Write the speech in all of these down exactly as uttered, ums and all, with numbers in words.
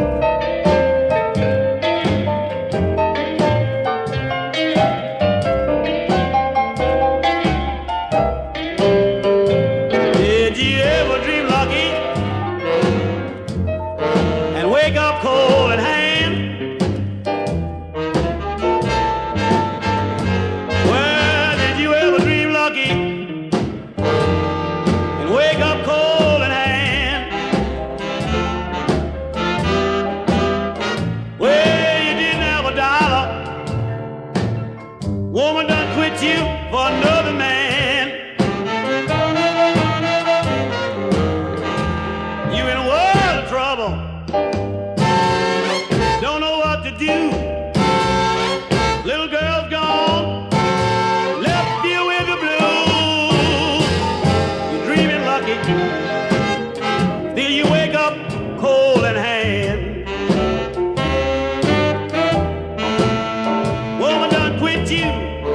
Did you ever dream lucky and wake up cold in hand? Well, did you ever dream lucky and wake up cold in hand? Well, you didn't have a dollar, woman done quit you for another man. You in a world of trouble, don't know what to do. Little girl's gone, left you with the blues. You're dreaming lucky, till you wake up cold in hand. Woman done quit you,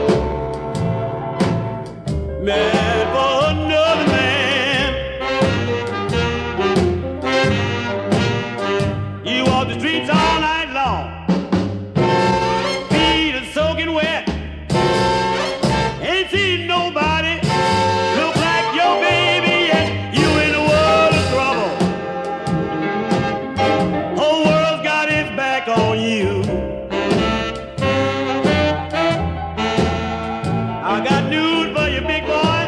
man, for another man. You walk the streets all night long, feet are soaking wet. Ain't seen nobody look like your baby yet. You in a world of trouble, whole world's got its back on you. I got news for you, big boy.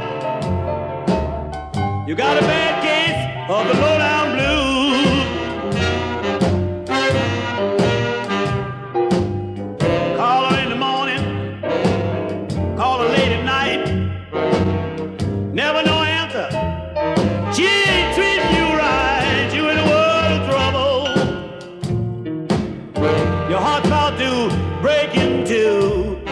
You got a bad case of the low-down blues. Call her in the morning, call her late at night. Never no answer. She ain't treating you right. You in a world of trouble. Your heart's about to break in two.